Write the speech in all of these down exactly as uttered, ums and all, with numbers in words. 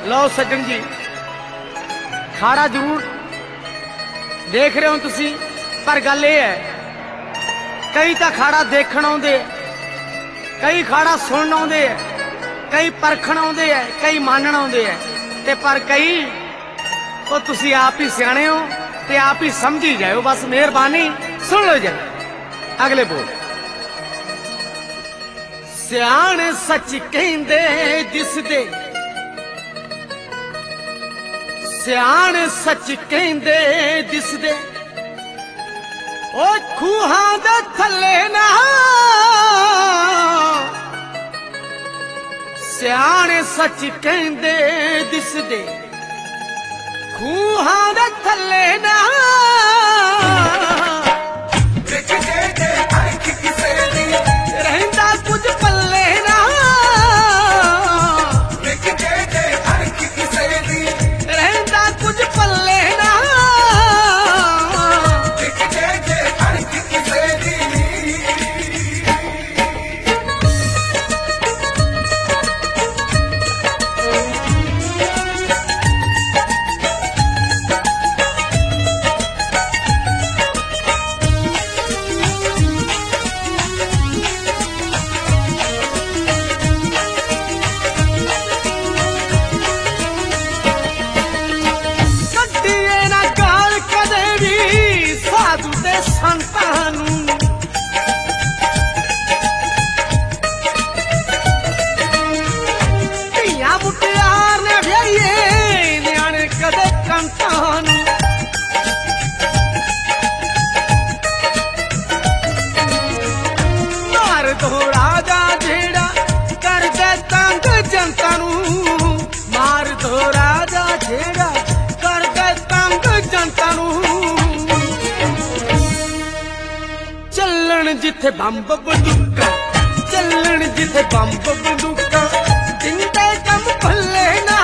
लो सज्जन जी, खाड़ा जरूर देख रहे हो तुसी, पर गल ये है कई तो खाड़ा देखण आउंदे, कई खाड़ा सुनन आउंदे, कई परखण आउंदे, कई मानण आउंदे, ते पर कई वो तुसी आप ही सियाणे हो ते आप ही समझी जाओ। बस मेहरबानी सुन लो जरा अगले बोल। सियाणे सच कहंदे दिसदे, सियाणे सच कहंदे दिसदे, ओ खूहां दे थल्ले ना। सियाणे सच कहंदे दिसदे, खूहां दे थल्ले ना। रहिंदा कुछ पल्ले ना, रहिंदा कुछ पल्ले ना। मार दो राजा जेड़ा कर दे तंग जनता नू, मार दो राजा जेड़ा कर दे तंग जनता नू। चलन जिथे बंब बंदूका, चलन जिथे बंब बंदूका, जिंदे कम भले ना।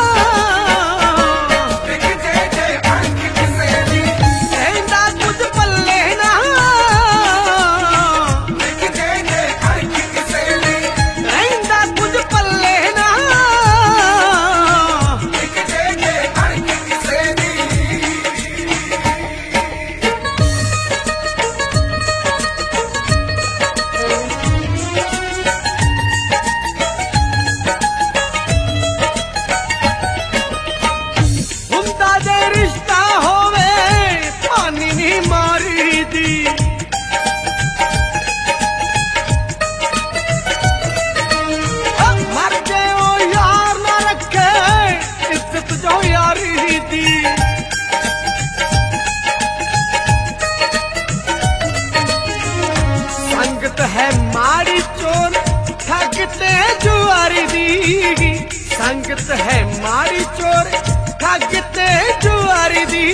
संगत है माड़ी चोर ठगते जुआरी दी, संगत है माड़ी चोर ठगते जुआरी दी।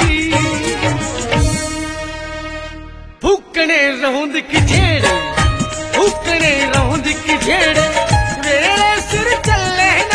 फूकने रौंद की झेड़े, फूकने रौंद की झेड़े, मेरे सिर चले ना।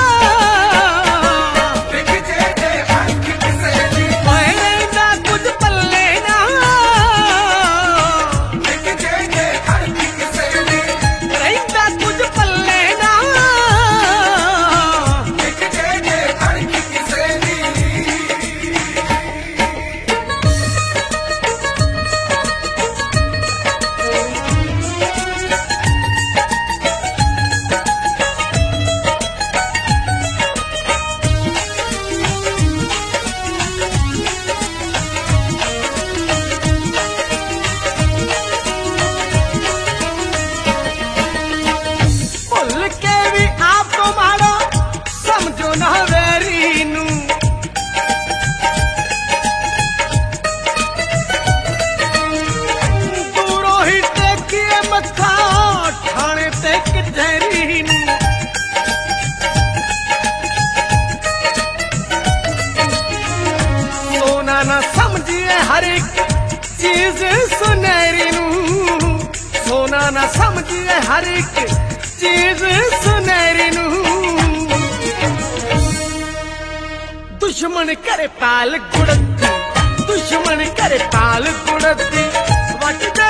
सोना ना समझिए हर एक चीज सुनहरी नू, सोना ना समझिए हर एक चीज सुनहरी नू। दुश्मन करे पाल गुड़ती, दुश्मन करे पाल गुड़ती, वट